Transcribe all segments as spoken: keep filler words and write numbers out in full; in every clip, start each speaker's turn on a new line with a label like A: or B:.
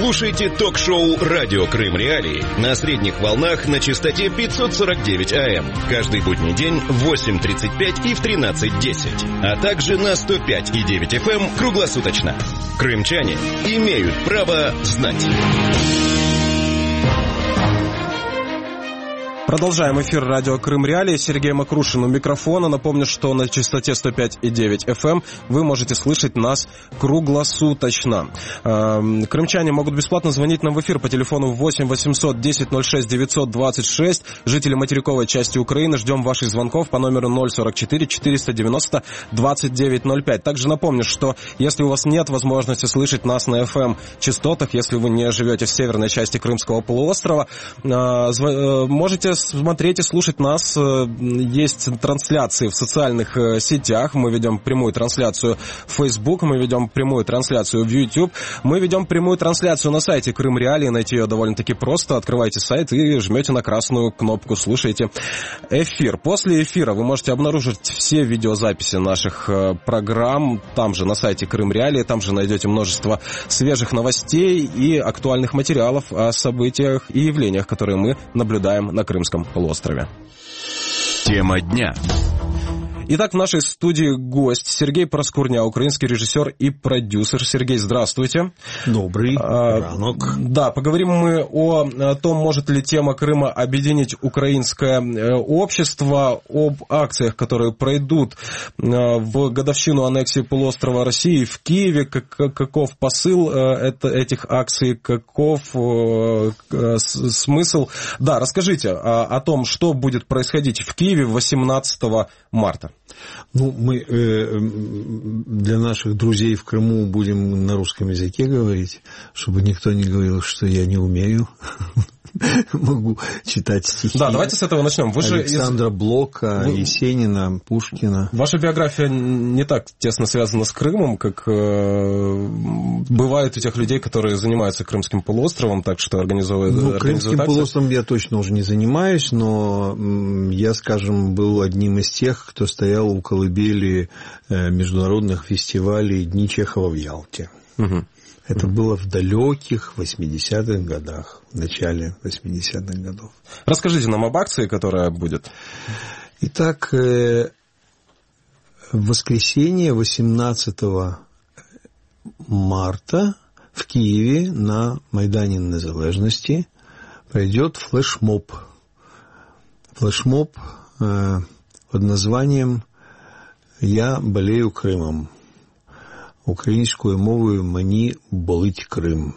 A: Слушайте ток-шоу «Радио Крым Реалии» на средних волнах на частоте пятьсот сорок девять АМ. Каждый будний день в восемь тридцать пять и в тринадцать десять. А также на сто пять и девять эф эм круглосуточно. Крымчане имеют право знать.
B: Продолжаем эфир радио Крым Реалии. Сергей Макрушин у микрофона. Напомню, что на частоте сто пять и девять эф эм вы можете слышать нас круглосуточно. Крымчане могут бесплатно звонить нам в эфир по телефону восемь восемьсот десять ноль шесть девятьсот двадцать шесть. Жители материковой части Украины, ждем ваших звонков по номеру ноль сорок четыре четыреста девяносто двадцать девять ноль пять. Также напомню, что если у вас нет возможности слышать нас на эф эм-частотах, если вы не живете в северной части Крымского полуострова, можете смотреть и слушать нас. Есть трансляции в социальных сетях. Мы ведем прямую трансляцию в Facebook, мы ведем прямую трансляцию в YouTube, мы ведем прямую трансляцию на сайте Крым Реалии. Найти ее довольно-таки просто. Открывайте сайт и жмете на красную кнопку «Слушайте эфир». После эфира вы можете обнаружить все видеозаписи наших программ там же на сайте Крым Реалии. Там же найдете множество свежих новостей и актуальных материалов о событиях и явлениях, которые мы наблюдаем на Крымском полуострове.
A: Тема дня.
B: Итак, в нашей студии гость Сергей Проскурня, украинский режиссер и продюсер. Сергей, здравствуйте.
C: Добрый
B: а,
C: ранок.
B: Да, поговорим мы о, о том, может ли тема Крыма объединить украинское общество, об акциях, которые пройдут в годовщину аннексии полуострова России в Киеве. Как, каков посыл это, этих акций, каков смысл? Да, расскажите о, о том, что будет происходить в Киеве восемнадцатого марта.
C: Ну, мы э, для наших друзей в Крыму будем на русском языке говорить, чтобы никто не говорил, что я не умею. Могу читать стихи.
B: Да, давайте с этого начнем. Вы
C: Александра
B: же...
C: Блока, Вы... Есенина, Пушкина.
B: Ваша биография не так тесно связана с Крымом, как э, бывает у тех людей, которые занимаются Крымским полуостровом, так что организовывают...
C: Ну, Крымским полуостровом я точно уже не занимаюсь, но я, скажем, был одним из тех, кто стоял у колыбели международных фестивалей Дни Чехова в Ялте. Угу. Это было в далеких восьмидесятых годах, в начале восьмидесятых годов.
B: Расскажите нам об акции, которая будет.
C: Итак, в воскресенье восемнадцатого марта в Киеве на Майдане Незалежности пройдет флешмоб. Флешмоб под названием «Я болею Крымом». Українською мовою «Мені болить Крым».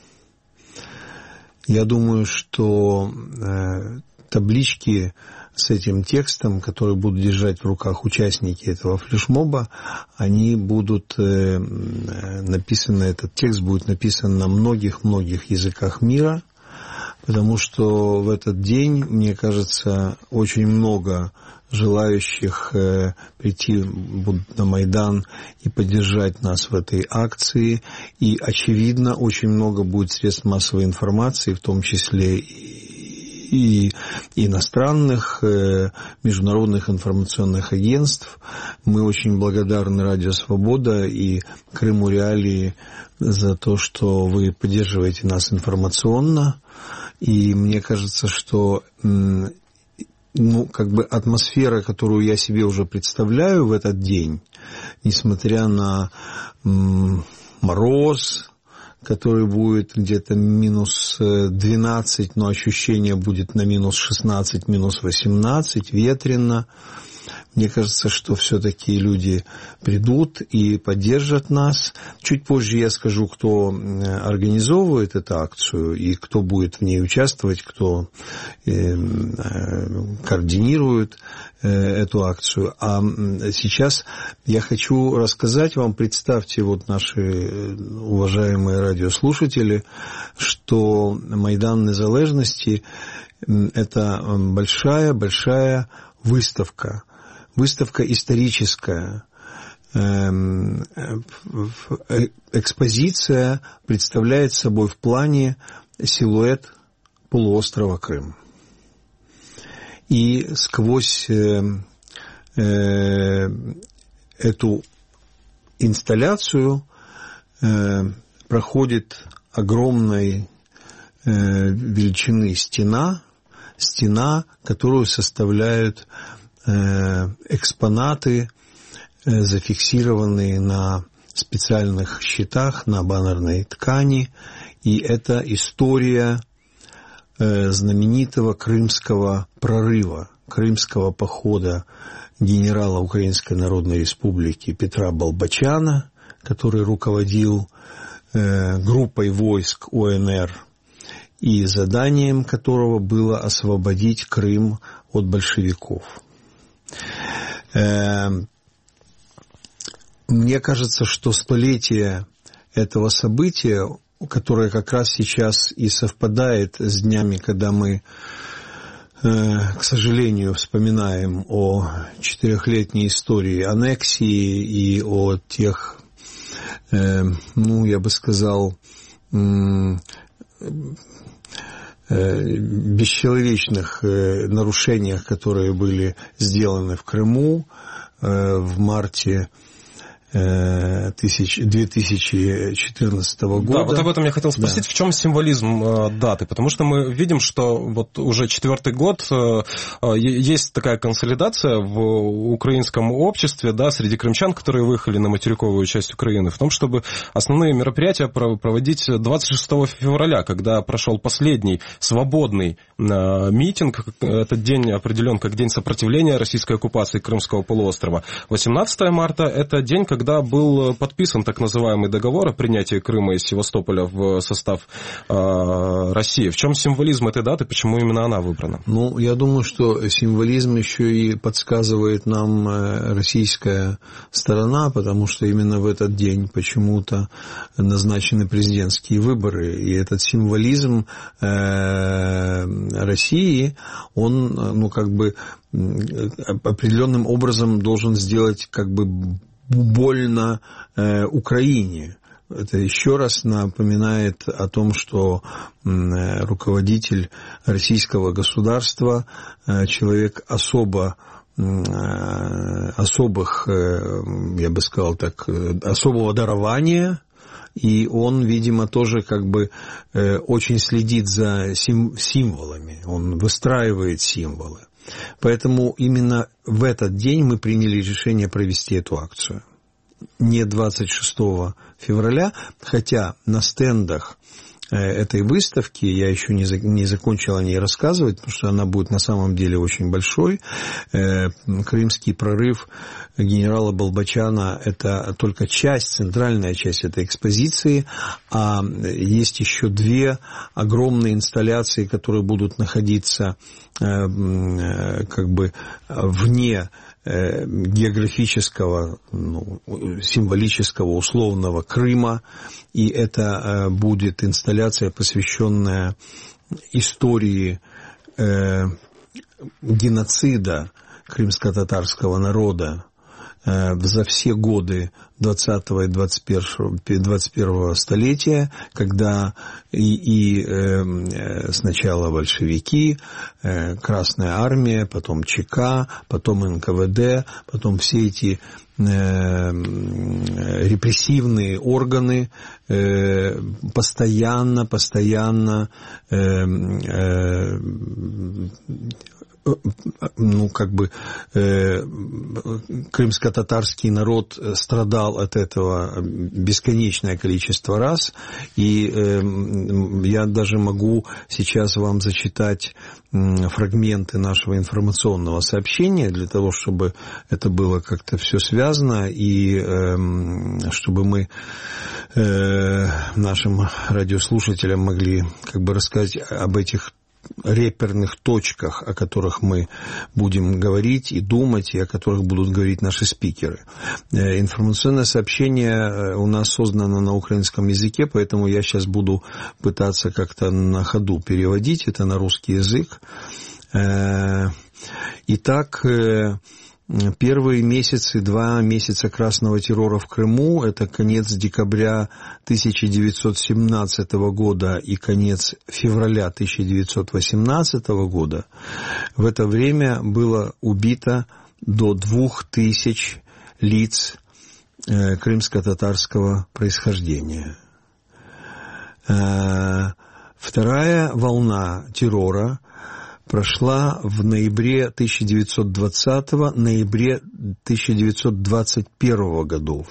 C: Я думаю, что э, таблички с этим текстом, которые будут держать в руках участники этого флешмоба, они будут э, написаны, этот текст будет написан на многих-многих языках мира, потому что в этот день, мне кажется, очень много желающих э, прийти на Майдан и поддержать нас в этой акции. И, очевидно, очень много будет средств массовой информации, в том числе и, и иностранных, э, международных информационных агентств. Мы очень благодарны Радио Свобода и Крыму Реалии за то, что вы поддерживаете нас информационно. И мне кажется, что... М- ну, как бы атмосфера, которую я себе уже представляю в этот день, несмотря на м- мороз, который будет где-то минус двенадцать, но ощущение будет на минус шестнадцать, минус восемнадцать, ветрено. Мне кажется, что все-таки люди придут и поддержат нас. Чуть позже я скажу, кто организовывает эту акцию и кто будет в ней участвовать, кто координирует эту акцию. А сейчас я хочу рассказать вам, представьте, вот наши уважаемые радиослушатели, что Майдан Незалежности – это большая-большая выставка. Выставка историческая. Экспозиция представляет собой в плане силуэт полуострова Крым. И сквозь эту инсталляцию проходит огромной величины стена, стена, которую составляют экспонаты, зафиксированные на специальных щитах, на баннерной ткани. И это история знаменитого крымского прорыва, крымского похода генерала Украинской Народной Республики Петра Болбочана, который руководил группой войск ОНР, и заданием которого было освободить Крым от большевиков. Мне кажется, что столетие этого события, которое как раз сейчас и совпадает с днями, когда мы, к сожалению, вспоминаем о четырехлетней истории аннексии и о тех, ну, я бы сказал, бесчеловечных нарушениях, которые были сделаны в Крыму в марте две тысячи четырнадцатого года.
B: Да, вот об этом я хотел спросить, да. В чем символизм э, даты? Потому что мы видим, что вот уже четвертый год э, есть такая консолидация в украинском обществе, да, среди крымчан, которые выехали на материковую часть Украины, в том, чтобы основные мероприятия проводить двадцать шестого февраля, когда прошел последний свободный э, митинг. Этот день определен как день сопротивления российской оккупации Крымского полуострова. восемнадцатого марта – это день, когда когда был подписан так называемый договор о принятии Крыма и Севастополя в состав э, России. В чем символизм этой даты, почему именно она выбрана?
C: Ну, я думаю, что символизм еще и подсказывает нам российская сторона, потому что именно в этот день почему-то назначены президентские выборы. И этот символизм э, России, он, ну, как бы определенным образом должен сделать, как бы, больно э, Украине. Это еще раз напоминает о том, что э, руководитель российского государства, э, человек особо, э, особых, э, я бы сказал так, особого дарования, и он, видимо, тоже как бы э, очень следит за сим- символами, он выстраивает символы. Поэтому именно в этот день мы приняли решение провести эту акцию. Не двадцать шестого февраля, хотя на стендах этой выставки, я еще не, за, не закончил о ней рассказывать, потому что она будет на самом деле очень большой. Крымский прорыв генерала Болбочана – это только часть, центральная часть этой экспозиции, а есть еще две огромные инсталляции, которые будут находиться как бы вне географического, ну, символического, условного Крыма, и это будет инсталляция, посвященная истории э, геноцида крымско-татарского народа э, за все годы двадцатого и двадцать первого столетия, когда и, и э, сначала большевики, э, Красная армия, потом ЧК, потом эн ка вэ дэ, потом все эти э, репрессивные органы э, постоянно, постоянно э, э, ну, как бы, э, крымско-татарский народ страдал от этого бесконечное количество раз, и э, я даже могу сейчас вам зачитать фрагменты нашего информационного сообщения для того, чтобы это было как-то все связано, и э, чтобы мы э, нашим радиослушателям могли как бы рассказать об этих реперных точках, о которых мы будем говорить и думать, и о которых будут говорить наши спикеры. Информационное сообщение у нас создано на украинском языке, поэтому я сейчас буду пытаться как-то на ходу переводить это на русский язык. Итак, первые месяцы, два месяца красного террора в Крыму, это конец декабря тысяча девятьсот семнадцатого года и конец февраля тысяча девятьсот восемнадцатого года, в это время было убито до двух тысяч лиц крымско-татарского происхождения. Вторая волна террора прошла в ноябре тысяча девятьсот двадцатого, ноябре тысяча девятьсот двадцать первого годов.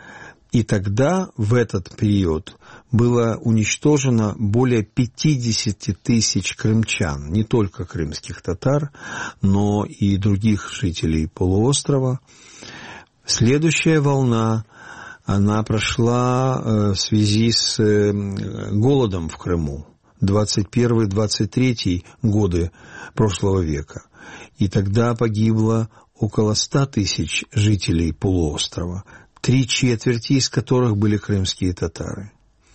C: И тогда, в этот период, было уничтожено более пятьдесят тысяч крымчан, не только крымских татар, но и других жителей полуострова. Следующая волна, она прошла в связи с голодом в Крыму, двадцать первый — двадцать третий годы прошлого века. И тогда погибло около ста тысяч жителей полуострова, три четверти из которых были крымские татары.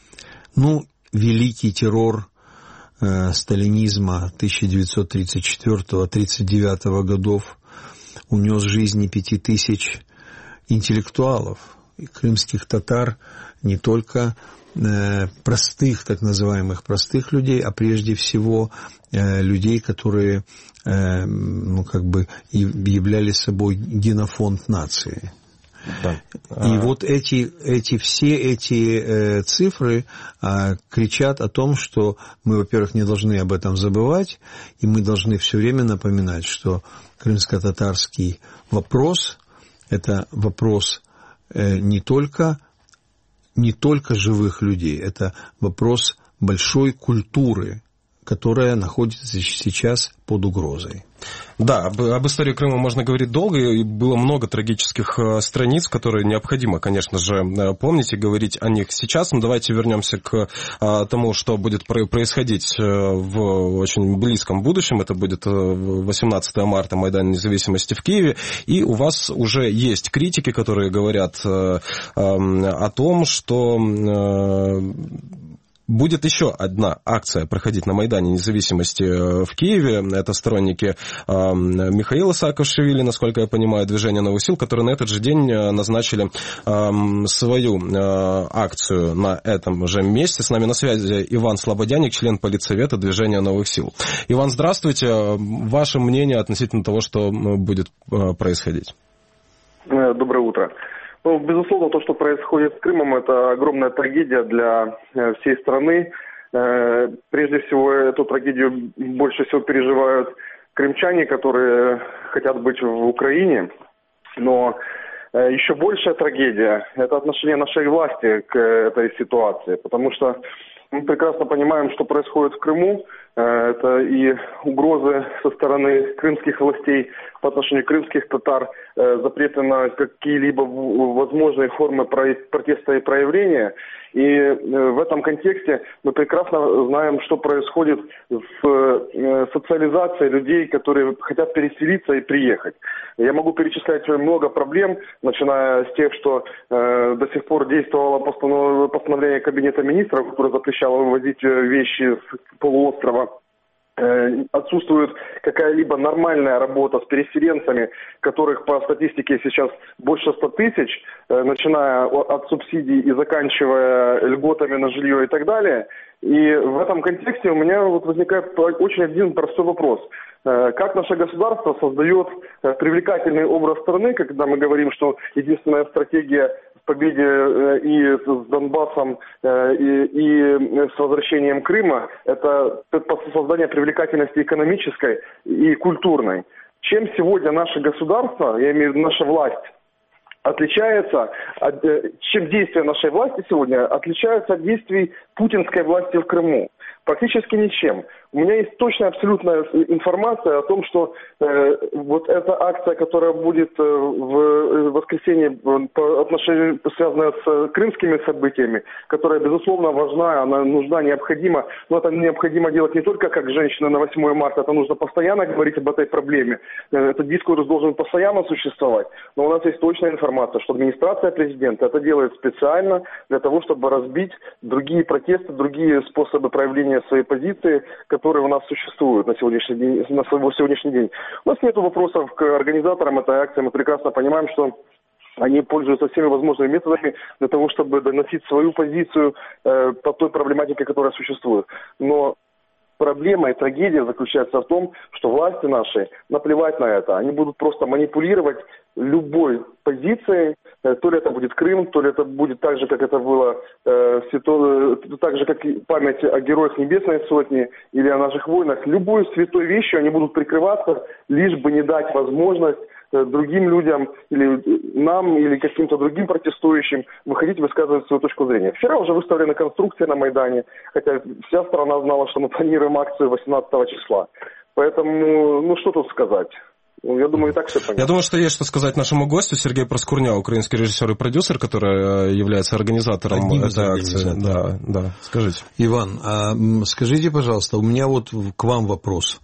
C: Ну, великий террор э, сталинизма тысяча девятьсот тридцать четвёртого — тридцать девятого годов унес жизни пяти тысяч интеллектуалов, и крымских татар, не только э, простых, так называемых простых людей, а прежде всего э, людей, которые э, ну, как бы являли собой генофонд нации. Да. И а... вот эти, эти, все эти э, цифры э, кричат о том, что мы, во-первых, не должны об этом забывать, и мы должны все время напоминать, что крымско-татарский вопрос – это вопрос э, не только, не только живых людей, это вопрос большой культуры, которая находится сейчас под угрозой.
B: Да, об, об истории Крыма можно говорить долго, и было много трагических э, страниц, которые необходимо, конечно же, э, помнить и говорить о них сейчас. Но давайте вернемся к э, тому, что будет про- происходить э, в очень близком будущем. Это будет э, восемнадцатого марта, Майдан Независимости в Киеве. И у вас уже есть критики, которые говорят э, э, о том, что... Э, Будет еще одна акция проходить на Майдане Независимости в Киеве. Это сторонники э, Михаила Саакашвили, насколько я понимаю, движения «Новых сил», которые на этот же день назначили э, свою э, акцию на этом же месте. С нами на связи Иван Слободяник, член политсовета движения «Новых сил». Иван, здравствуйте. Ваше мнение относительно того, что будет э, происходить?
D: Доброе утро. Ну, безусловно, то, что происходит с Крымом, это огромная трагедия для всей страны. Прежде всего, эту трагедию больше всего переживают крымчане, которые хотят быть в Украине. Но еще большая трагедия – это отношение нашей власти к этой ситуации. Потому что мы прекрасно понимаем, что происходит в Крыму. Это и угрозы со стороны крымских властей по отношению к крымских татар, запреты на какие-либо возможные формы протеста и проявления. И в этом контексте мы прекрасно знаем, что происходит с социализацией людей, которые хотят переселиться и приехать. Я могу перечислять много проблем, начиная с тех, что до сих пор действовало постановление Кабинета министров, которое запрещало вывозить вещи с полуострова. Отсутствует какая-либо нормальная работа с переселенцами, которых по статистике сейчас больше ста тысяч, начиная от субсидий и заканчивая льготами на жилье и так далее. И в этом контексте у меня вот возникает очень один простой вопрос. Как наше государство создает привлекательный образ страны, когда мы говорим, что единственная стратегия в победе и с Донбассом, и, и с возвращением Крыма – это создание привлекательности экономической и культурной. Чем сегодня наше государство, я имею в виду наша власть, отличается, от, чем действия нашей власти сегодня отличаются от действий путинской власти в Крыму? Практически ничем. У меня есть точная абсолютная информация о том, что э, вот эта акция, которая будет э, в воскресенье, по отношению, связанная с крымскими событиями, которая, безусловно, важна, она нужна, необходима, но это необходимо делать не только как женщина на восьмое марта, это нужно постоянно говорить об этой проблеме. Этот дискурс должен постоянно существовать. Но у нас есть точная информация, что администрация президента это делает специально для того, чтобы разбить другие протесты, другие способы проявления своей позиции, которые у нас существуют на сегодняшний день, на сегодняшний день. У нас нет вопросов к организаторам этой акции. Мы прекрасно понимаем, что они пользуются всеми возможными методами для того, чтобы доносить свою позицию э, по той проблематике, которая существует. Но проблема и трагедия заключается в том, что власти наши наплевать на это. Они будут просто манипулировать любой позицией То ли это будет Крым, то ли это будет так же, как это было, э, так же, как и память о героях Небесной Сотни или о наших войнах. Любой святой вещью они будут прикрываться, лишь бы не дать возможность другим людям или нам, или каким-то другим протестующим выходить и высказывать свою точку зрения. Вчера уже выставлена конструкция на Майдане, хотя вся страна знала, что мы планируем акцию восемнадцатого числа. Поэтому, ну что тут сказать? Я думаю, и так все понятно.
B: Я думаю, что есть что сказать нашему гостю. Сергей Проскурня, украинский режиссер и продюсер, который является организатором Одним этой акции. Да, да, скажите.
C: Иван, а скажите, пожалуйста, у меня вот к вам вопрос.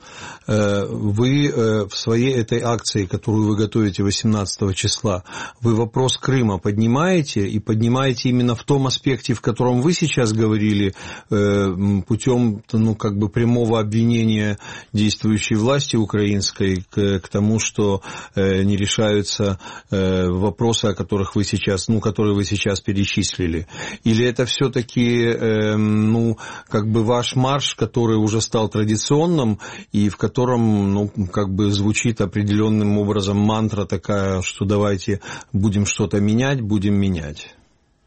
C: Вы в своей этой акции, которую вы готовите восемнадцатого числа, вы вопрос Крыма поднимаете, и поднимаете именно в том аспекте, в котором вы сейчас говорили, путем, ну, как бы прямого обвинения действующей власти украинской к, к тому, что э, не решаются э, вопросы, о которых вы сейчас, ну, которые вы сейчас перечислили? Или это все-таки, э, ну, как бы ваш марш, который уже стал традиционным и в котором, ну, как бы звучит определенным образом мантра такая, что давайте будем что-то менять, будем менять?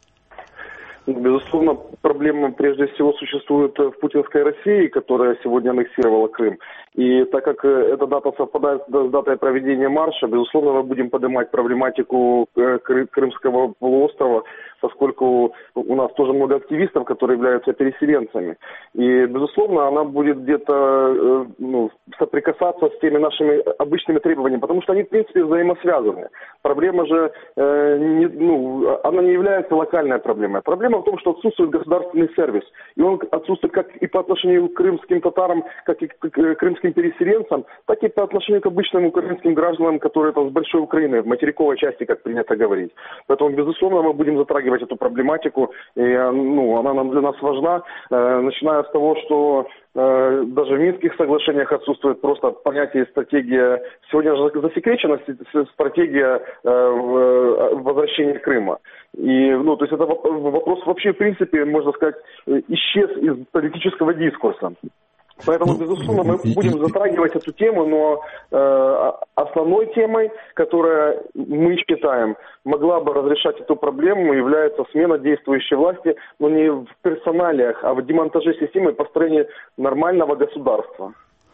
D: Безусловно, проблема прежде всего существует в путинской России, которая сегодня аннексировала Крым. И так как эта дата совпадает с датой проведения марша, безусловно, мы будем поднимать проблематику Крымского полуострова, поскольку у нас тоже много активистов, которые являются переселенцами. И, безусловно, она будет где-то ну, соприкасаться с теми нашими обычными требованиями, потому что они, в принципе, взаимосвязаны. Проблема же, э, не, ну, она не является локальной проблемой. Проблема в том, что отсутствует государственный сервис. И он отсутствует как и по отношению к крымским татарам, как и к крымским переселенцам, так и по отношению к обычным украинским гражданам, которые там с большой Украины, в материковой части, как принято говорить. Поэтому, безусловно, мы будем затрагивать эту проблематику, и ну, она нам для нас важна, э, начиная с того, что э, даже в Минских соглашениях отсутствует просто понятие и стратегия, сегодня же засекречена стратегия э, возвращения Крыма. И, ну, то есть это вопрос вообще, в принципе, можно сказать, исчез из политического дискурса. Поэтому, безусловно, мы будем затрагивать эту тему, но э, основной темой, которая, мы считаем, могла бы разрешать эту проблему, является смена действующей власти, но не в персоналиях, а в демонтаже системы и построении нормального государства.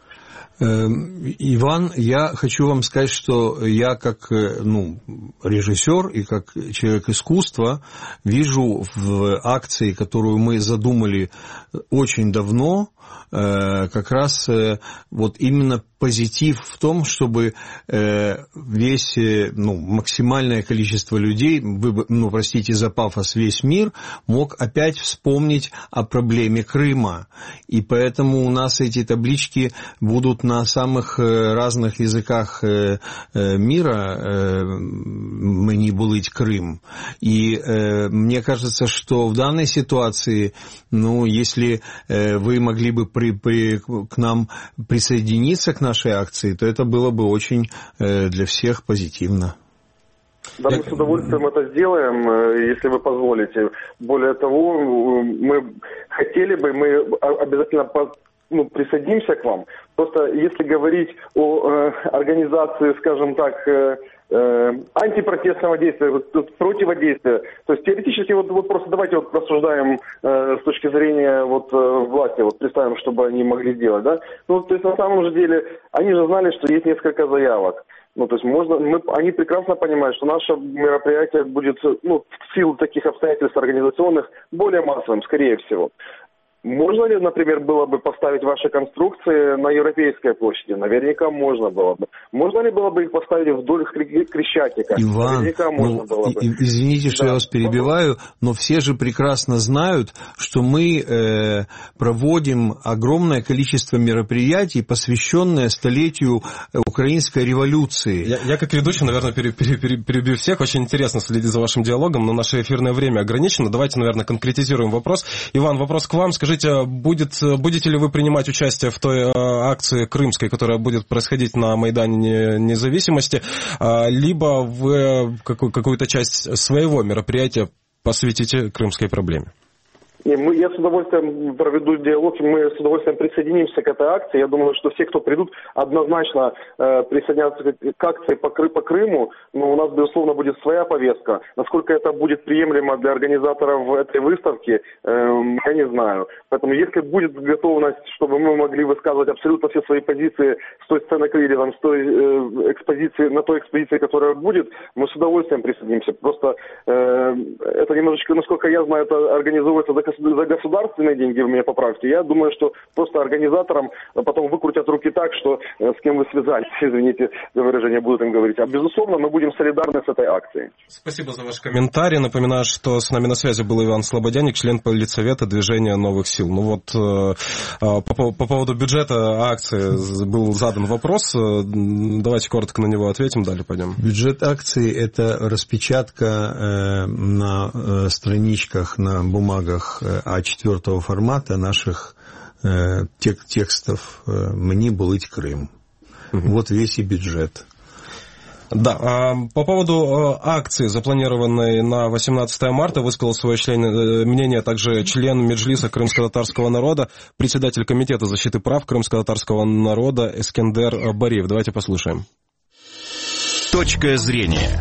C: Иван, я хочу вам сказать, что я как ну, режиссер и как человек искусства вижу в акции, которую мы задумали очень давно, как раз вот именно позитив в том, чтобы весь, ну, максимальное количество людей, ну, простите за пафос, весь мир мог опять вспомнить о проблеме Крыма. И поэтому у нас эти таблички будут на самых разных языках мира «Мені болить Крым». И мне кажется, что в данной ситуации, ну, если вы могли бы при, при, к нам присоединиться к нашей акции, то это было бы очень э, для всех позитивно.
D: Да, мы с удовольствием это сделаем, если вы позволите. Более того, мы хотели бы, мы обязательно ну, присоединимся к вам. Просто если говорить о э, организации, скажем так, э, э, антипротестного действия, противодействия, то есть теоретически вот, вот просто давайте вот рассуждаем э, с точки зрения вот э, власти, вот представим, чтобы они могли сделать, да? Ну, то есть на самом же деле они же знали, что есть несколько заявок. Ну, то есть можно, мы, они прекрасно понимают, что наше мероприятие будет, ну, в силу таких обстоятельств организационных, более массовым, скорее всего. Можно ли, например, было бы поставить ваши конструкции на Европейской площади? Наверняка можно было бы. Можно ли было бы их поставить вдоль Крещатика?
C: Иван,
D: Наверняка можно
C: ну,
D: было бы.
C: Извините, что да. я вас перебиваю, но все же прекрасно знают, что мы э, проводим огромное количество мероприятий, посвященное столетию украинской революции.
B: Я, я как ведущий, наверное, перебью всех. Очень интересно следить за вашим диалогом, но наше эфирное время ограничено. Давайте, наверное, конкретизируем вопрос. Иван, вопрос к вам. Скажите, будет, будете ли вы принимать участие в той акции крымской, которая будет происходить на Майдане Независимости, либо вы какую-то часть своего мероприятия посвятите крымской проблеме?
D: Не, мы, я с удовольствием проведу диалог, мы с удовольствием присоединимся к этой акции. Я думаю, что все, кто придут, однозначно э, присоединятся к акции по, Кры, по Крыму, но у нас, безусловно, будет своя повестка. Насколько это будет приемлемо для организаторов этой выставки, э, я не знаю. Поэтому, если будет готовность, чтобы мы могли высказывать абсолютно все свои позиции с той сцены или там, с той э, экспозиции, на той экспозиции, которая будет, мы с удовольствием присоединимся. Просто э, это немножечко, насколько я знаю, это организовывается за за государственные деньги, вы меня поправьте. Я думаю, что просто организаторам потом выкрутят руки так, что с кем вы связались, извините за выражение, будут им говорить. А безусловно, мы будем солидарны с этой акцией.
B: Спасибо за ваш комментарий. Напоминаю, что с нами на связи был Иван Слободяник, член политсовета Движения новых сил. Ну вот по, по поводу бюджета акции был задан вопрос. Давайте коротко на него ответим, далее пойдем.
C: Бюджет акции – это распечатка на страничках, на бумагах а четвертого формата наших э, тек- текстов э, «Мне болить Крым». Угу. Вот весь и бюджет.
B: Да, а по поводу акции, запланированной на восемнадцатое марта, высказал свое член, мнение также член Меджлиса крымско-татарского народа, председатель Комитета защиты прав крымско-татарского народа Эскендер Бариев. Давайте послушаем.
A: Точка зрения.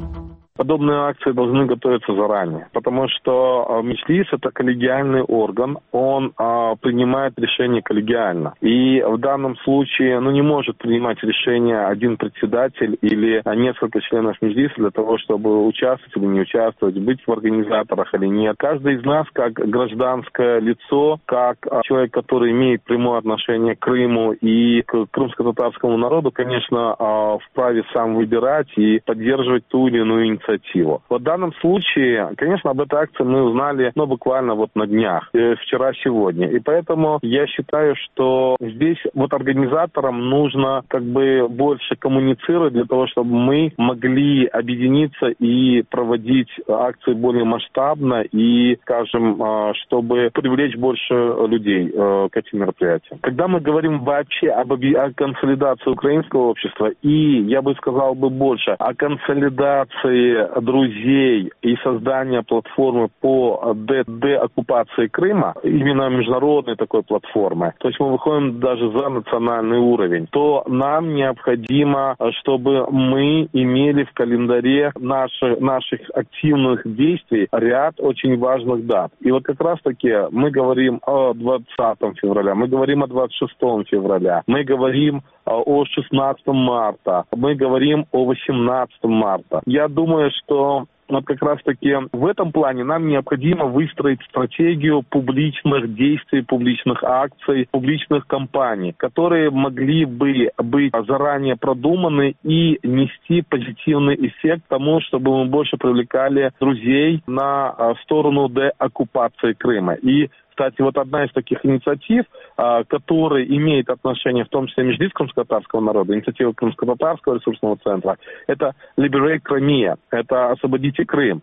E: Подобные акции должны готовиться заранее, потому что Меджлис – это коллегиальный орган, он а, принимает решения коллегиально. И в данном случае ну, не может принимать решение один председатель или несколько членов Меджлиса для того, чтобы участвовать или не участвовать, быть в организаторах или нет. Каждый из нас, как гражданское лицо, как человек, который имеет прямое отношение к Крыму и к крымско-татарскому народу, конечно, вправе сам выбирать и поддерживать ту или иную инициативу. В данном случае, конечно, об этой акции мы узнали, ну, буквально вот на днях, вчера-сегодня. И поэтому я считаю, что здесь вот организаторам нужно как бы больше коммуницировать для того, чтобы мы могли объединиться и проводить акции более масштабно и, скажем, чтобы привлечь больше людей к этим мероприятиям. Когда мы говорим вообще об о консолидации украинского общества и, я бы сказал бы больше, о консолидации друзей и создания платформы по деоккупации Крыма, именно международной такой платформы, то есть мы выходим даже за национальный уровень, то нам необходимо, чтобы мы имели в календаре наши, наших активных действий ряд очень важных дат. И вот как раз-таки мы говорим о двадцатого февраля, мы говорим о двадцать шестого февраля, мы говорим о шестнадцатого марта, мы говорим о восемнадцатого марта. Я думаю, что вот как раз-таки в этом плане нам необходимо выстроить стратегию публичных действий, публичных акций, публичных кампаний, которые могли бы быть заранее продуманы и нести позитивный эффект тому, чтобы мы больше привлекали друзей на сторону деоккупации Крыма. И кстати, вот одна из таких инициатив, которая имеет отношение в том числе к Меджлису крымско-татарского народа, инициатива Крымско-татарского ресурсного центра, это Liberate Crimea, это «Освободите Крым».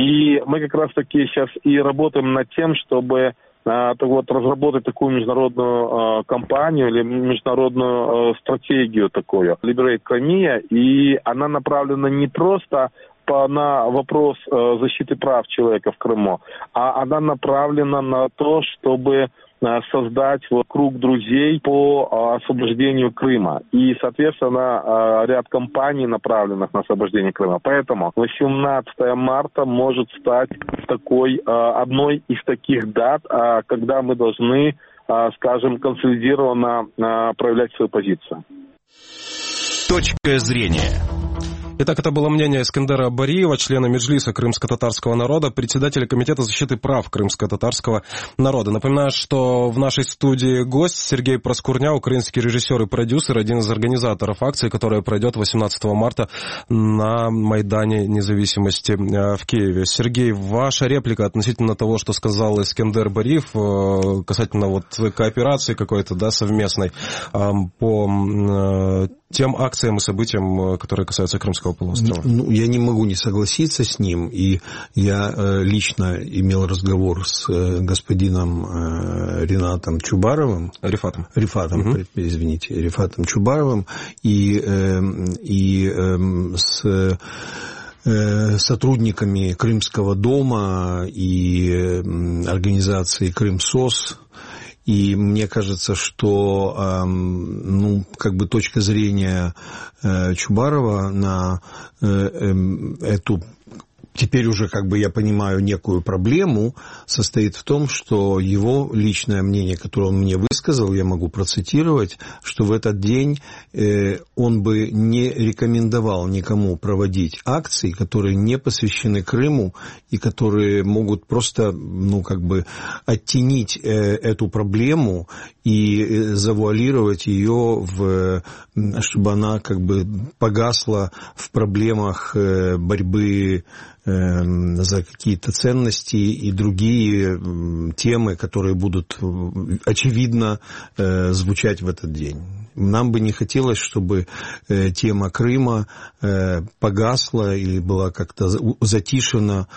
E: И мы как раз-таки сейчас и работаем над тем, чтобы так вот, разработать такую международную э, кампанию или международную э, стратегию такую, Liberate Crimea, и она направлена не просто по, на вопрос э, защиты прав человека в Крыму, а она направлена на то, чтобы создать вот круг друзей по освобождению Крыма. И, соответственно, ряд кампаний, направленных на освобождение Крыма. Поэтому восемнадцатого марта может стать такой, одной из таких дат, когда мы должны, скажем, консолидированно проявлять свою позицию.
A: Точка зрения.
B: Итак, это было мнение Эскендера Бариева, члена Меджлиса крымско-татарского народа, председателя Комитета защиты прав крымско-татарского народа. Напоминаю, что в нашей студии гость Сергей Проскурня, украинский режиссер и продюсер, один из организаторов акции, которая пройдет восемнадцатого марта на Майдане Независимости в Киеве. Сергей, ваша реплика относительно того, что сказал Эскендер Бариев, касательно вот кооперации какой-то, да, совместной по тем акциям и событиям, которые касаются Крымского полуострова.
C: Ну, я не могу не согласиться с ним, и я э, лично имел разговор с э, господином э, Ринатом Чубаровым.
B: Рифатом.
C: Рифатом, угу. извините, Рифатом Чубаровым, и, э, и э, с сотрудниками Крымского дома и организации «Крымсос». И мне кажется, что, ну, как бы точка зрения Чубарова на эту, теперь уже, как бы я понимаю, некую проблему состоит в том, что его личное мнение, которое он мне высказал, я могу процитировать, что в этот день он бы не рекомендовал никому проводить акции, которые не посвящены Крыму и которые могут просто, ну, как бы оттенить эту проблему и завуалировать ее, в, чтобы она как бы погасла в проблемах борьбы за какие-то ценности и другие темы, которые будут, очевидно, звучать в этот день. Нам бы не хотелось, чтобы тема Крыма погасла или была как-то затишена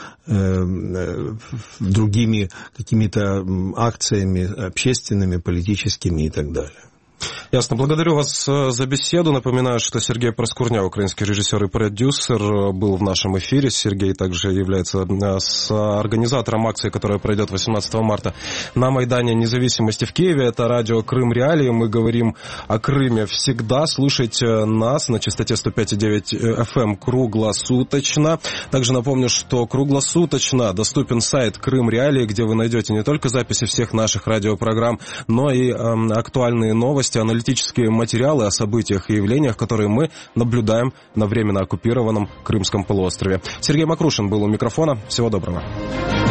C: другими какими-то акциями общественными, политическими и так далее.
B: Ясно. Благодарю вас за беседу. Напоминаю, что Сергей Проскурня, украинский режиссер и продюсер, был в нашем эфире. Сергей также является организатором акции, которая пройдет восемнадцатого марта на Майдане Независимости в Киеве. Это радио Крым Реалии. Мы говорим о Крыме всегда. Слушайте нас на частоте сто пять и девять эф эм круглосуточно. Также напомню, что круглосуточно доступен сайт Крым Реалии, где вы найдете не только записи всех наших радиопрограмм, но и э, актуальные новости, аналитические материалы о событиях и явлениях, которые мы наблюдаем на временно оккупированном Крымском полуострове. Сергей Макрушин был у микрофона. Всего доброго.